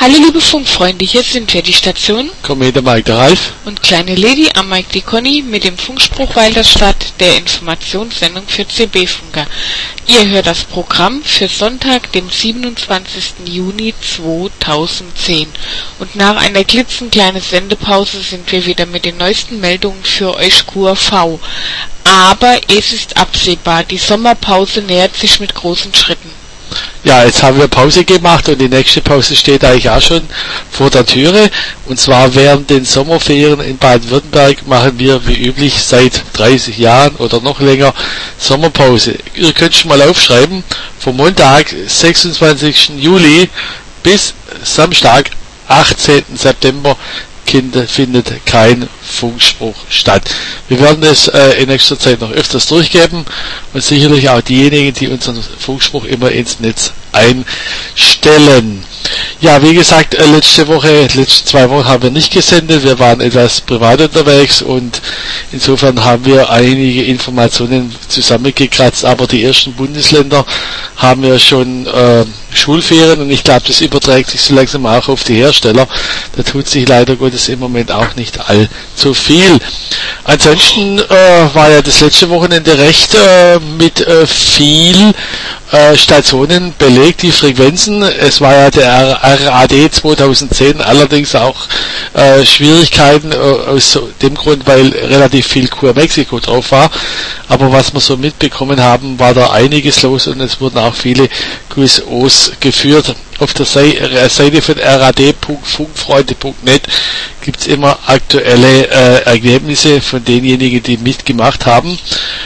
Hallo liebe Funkfreunde, hier sind wir, die Station Komet der Mike, der Ralf und kleine Lady am Mike, die Conny mit dem Funkspruch Walderstadt, der Informationssendung für CB-Funker. Ihr hört das Programm für Sonntag, dem 27. Juni 2010 und nach einer klitzekleinen Sendepause sind wir wieder mit den neuesten Meldungen für euch QRV. Aber es ist absehbar, die Sommerpause nähert sich mit großen Schritten. Ja, jetzt haben wir Pause gemacht und die nächste Pause steht eigentlich auch schon vor der Türe. Und zwar während den Sommerferien in Baden-Württemberg machen wir wie üblich seit 30 Jahren oder noch länger Sommerpause. Ihr könnt schon mal aufschreiben, vom Montag, 26. Juli bis Samstag, 18. September findet kein Funkspruch statt. Wir werden es in nächster Zeit noch öfters durchgeben und sicherlich auch diejenigen, die unseren Funkspruch immer ins Netz einstellen. Ja, wie gesagt, letzte 2 Wochen haben wir nicht gesendet, wir waren etwas privat unterwegs und insofern haben wir einige Informationen zusammengekratzt, aber die ersten Bundesländer haben wir schon Schulferien und ich glaube, das überträgt sich so langsam auch auf die Hersteller. Da tut sich leider Gottes im Moment auch nicht allzu viel. Ansonsten war ja das letzte Wochenende recht mit viel Stationen belegt, die Frequenzen. Es war ja der RAD 2010, allerdings auch Schwierigkeiten aus dem Grund, weil relativ viel QR Mexiko drauf war. Aber was wir so mitbekommen haben, war da einiges los und es wurden auch viele QSOs geführt. Auf der Seite von rad.funkfreunde.net gibt es immer aktuelle Ergebnisse von denjenigen, die mitgemacht haben.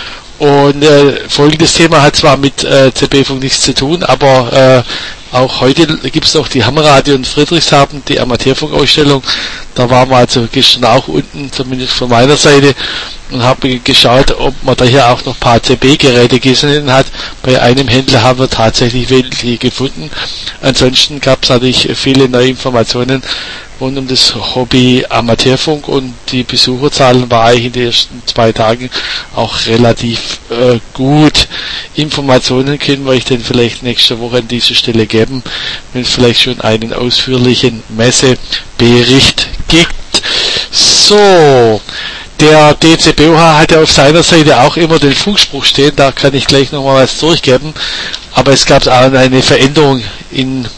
Und folgendes Thema hat zwar mit CB-Funk nichts zu tun, aber auch heute gibt es noch die Hammerradio in Friedrichshafen, die Amateurfunkausstellung. Da waren wir also gestern auch unten, zumindest von meiner Seite, und habe geschaut, ob man da hier auch noch ein paar CB-Geräte gesehen hat. Bei einem Händler haben wir tatsächlich welche gefunden. Ansonsten gab es natürlich viele neue Informationen rund um das Hobby Amateurfunk und die Besucherzahlen waren eigentlich in den ersten 2 Tagen auch relativ gut. Informationen können wir euch dann vielleicht nächste Woche an dieser Stelle geben, wenn es vielleicht schon einen ausführlichen Messebericht gibt. So, der DCBOH hat ja auf seiner Seite auch immer den Funkspruch stehen, da kann ich gleich nochmal was durchgeben, aber es gab auch eine Veränderung im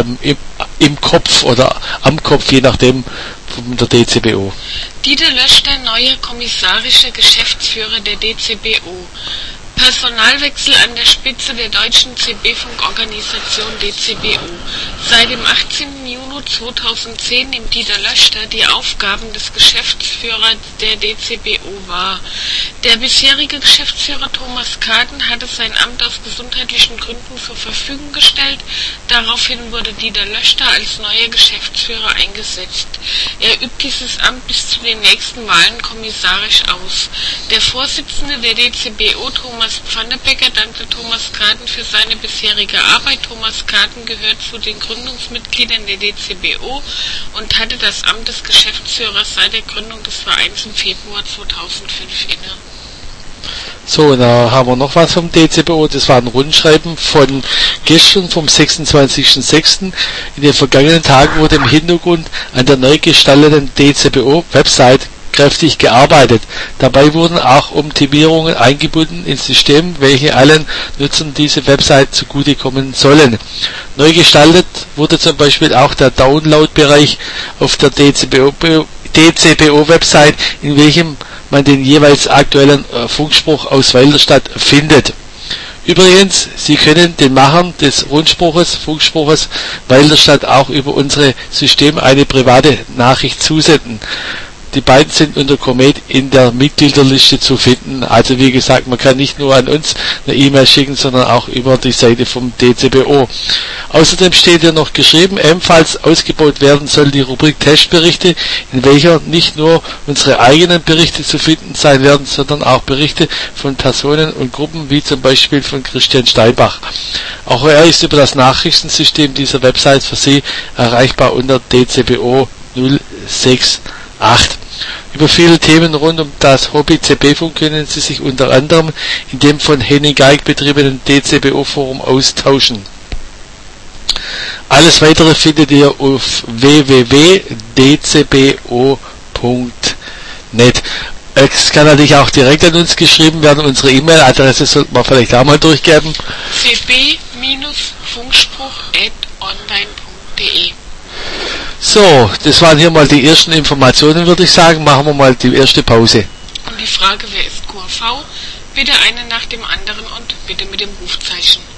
Kopf oder am Kopf, je nachdem, von der DCBO. Dieter Löschter, neuer kommissarischer Geschäftsführer der DCBO. Personalwechsel an der Spitze der deutschen CB-Funk-Organisation DCBO. Seit dem 18. Juni 2010 nimmt Dieter Löschter die Aufgaben des Geschäftsführers der DCBO wahr. Der bisherige Geschäftsführer Thomas Kaden hatte sein Amt aus gesundheitlichen Gründen zur Verfügung gestellt. Daraufhin wurde Dieter Löschter als neuer Geschäftsführer eingesetzt. Er übt dieses Amt bis zu den nächsten Wahlen kommissarisch aus. Der Vorsitzende der DCBO, Thomas Pfannebecker, dankte Thomas Kaden für seine bisherige Arbeit. Thomas Kaden gehört zu den Gründungsmitgliedern der DCBO und hatte das Amt des Geschäftsführers seit der Gründung des Vereins im Februar 2005 inne. So, da haben wir noch was vom DCBO, das war ein Rundschreiben von gestern, vom 26.06. In den vergangenen Tagen wurde im Hintergrund an der neu gestalteten DCBO-Website kräftig gearbeitet. Dabei wurden auch Optimierungen eingebunden ins System, welche allen Nutzern diese Website zugutekommen sollen. Neu gestaltet wurde zum Beispiel auch der Download-Bereich auf der DCBO-Website, in welchem man den jeweils aktuellen Funkspruch aus Walderstadt findet. Übrigens, Sie können den Machern des Funkspruches Walderstadt auch über unser System eine private Nachricht zusenden. Die beiden sind unter Komet in der Mitgliederliste zu finden. Also wie gesagt, man kann nicht nur an uns eine E-Mail schicken, sondern auch über die Seite vom DCBO. Außerdem steht hier noch geschrieben, ebenfalls ausgebaut werden soll die Rubrik Testberichte, in welcher nicht nur unsere eigenen Berichte zu finden sein werden, sondern auch Berichte von Personen und Gruppen, wie zum Beispiel von Christian Steinbach. Auch er ist über das Nachrichtensystem dieser Website für Sie erreichbar unter DCBO 068. Über viele Themen rund um das Hobby CB-Funk können Sie sich unter anderem in dem von Henning Geig betriebenen DCBO-Forum austauschen. Alles weitere findet ihr auf www.dcbo.net. Es kann natürlich auch direkt an uns geschrieben werden. Unsere E-Mail-Adresse sollte man vielleicht auch mal durchgeben. cb-funkspruch@online.de. So, das waren hier mal die ersten Informationen, würde ich sagen. Machen wir mal die erste Pause. Und die Frage, wer ist QRV? Bitte eine nach dem anderen und bitte mit dem Rufzeichen.